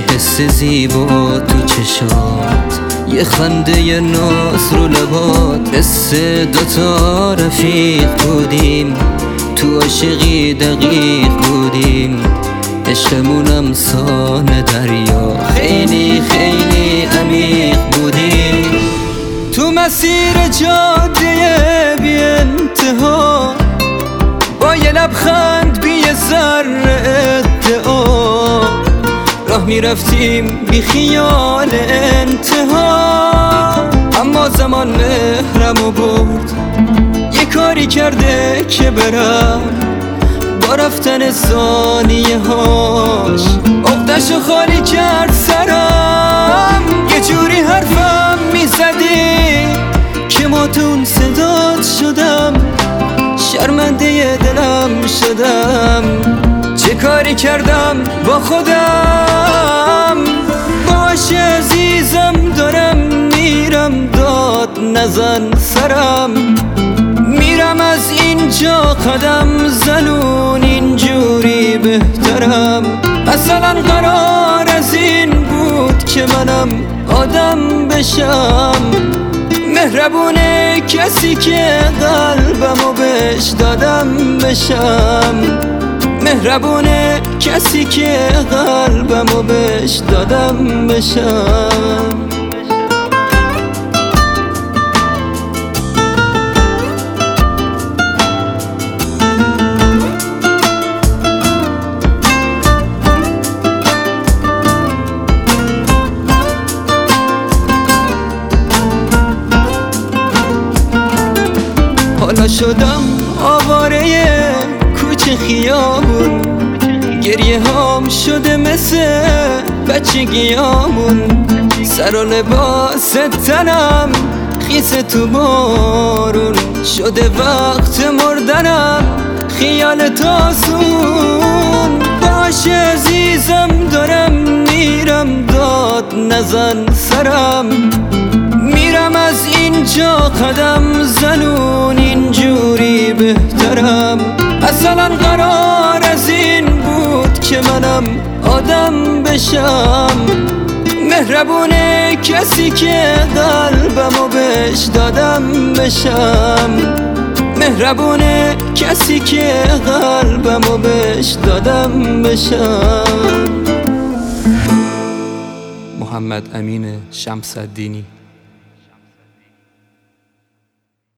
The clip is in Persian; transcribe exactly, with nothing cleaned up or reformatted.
حس زیبا تو چشات، یه خنده ناز رو لبات، حس دوتا رفیق بودیم، تو عاشقی دقیق بودیم، عشقمونم سان دریا، خیلی خیلی عمیق بودیم. تو مسیر جاده بی انتها، با یه لبخند بی یه ذره ادعا، راه میرفتیم بی خیال انتها. اما زمان مهرمو برد، یه کاری کرده که برم، با رفتن ثانیه هاش عقده‌شو خالی کرد سرم. یه جوری حرفم میزدی که ماتون صدات شدم، شرمنده دلم شدم. چه کاری کردم با خودم؟ باش عزیزم دارم میرم، داد نزن سرم. میرم از اینجا قدم زنون، اینجوری بهترم. مثلا قرار از این بود که منم آدم بشم، مهربونه کسی که قلبمو بهش دادم بشم، مهربونه کسی که قلبمو بهش دادم بشم. حالا شدم آواره کوچه خیابون، گریه هام شده مثل بچگیامون، سر و لباس تنم خیس تو بارون، شده وقت مردنم خیال تاسون. باش عزیزم دارم میرم، داد نزن سرم. میرم از اینجا قدم زنون، اینجوری بهترم. اصلا قرار از این بود که منم آدم بشم، مهربونه کسی که قلبمو بهش دادم بشم، مهربونه کسی که قلبمو بهش دادم بشم. محمد امین شمس الدینی.